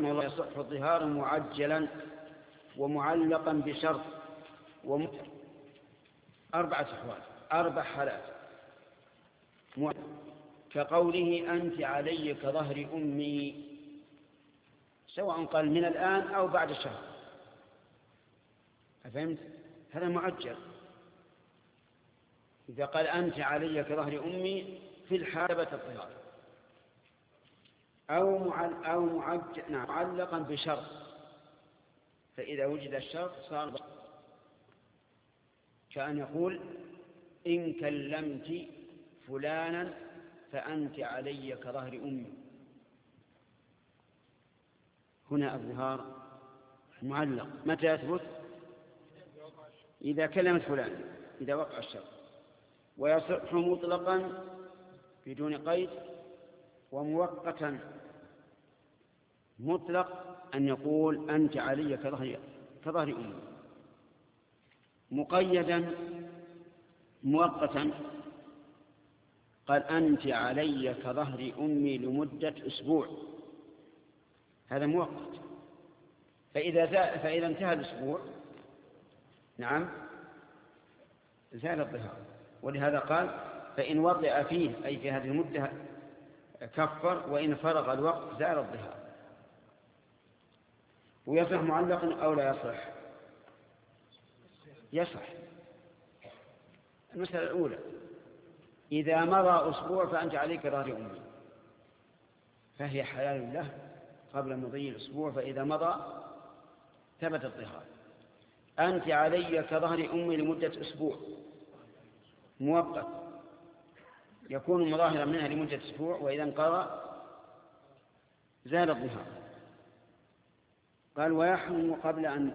رحمه الله يصح الظهار معجلا ومعلقا بشرط أربعة أحوال، 4 حالات. كقوله أنت علي كظهر أمي، سواء قال من الآن أو بعد شهر، فهمت؟ هذا معجل. إذا قال أنت علي كظهر أمي في الحالة الظهار، أو معلقا بشرط، فإذا وجد الشرط صار كأن يقول إن كلمت فلانا فأنت علي كظهر أمي. هنا الظهار معلق. متى يثبت؟ إذا كلمت فلان، إذا وقع الشرط. ويصح مطلقا بدون قيد، ومؤقتا مطلق أن يقول أنت علي كظهر أمي. مقيدا مؤقتا قال أنت علي كظهر أمي لمدة أسبوع، هذا مؤقت. فإذا انتهى الأسبوع نعم زال الظهار. ولهذا قال فإن وطئ فيه أي في هذه المدة كفر، وإن فرغ الوقت زال الظهار. ويصح معلقا أو لا يصح؟ يصح. المسألة الأولى إذا مضى أسبوع فأنت عليك ظهر أمي، فهي حلال له قبل مضي الأسبوع، فإذا مضى ثبت الظهار. أنت علي كظهر أمي لمدة أسبوع مؤقت، يكون مظاهرا منها لمدة أسبوع، وإذا انقضى زال الظهار. قال ويحرم قبل أن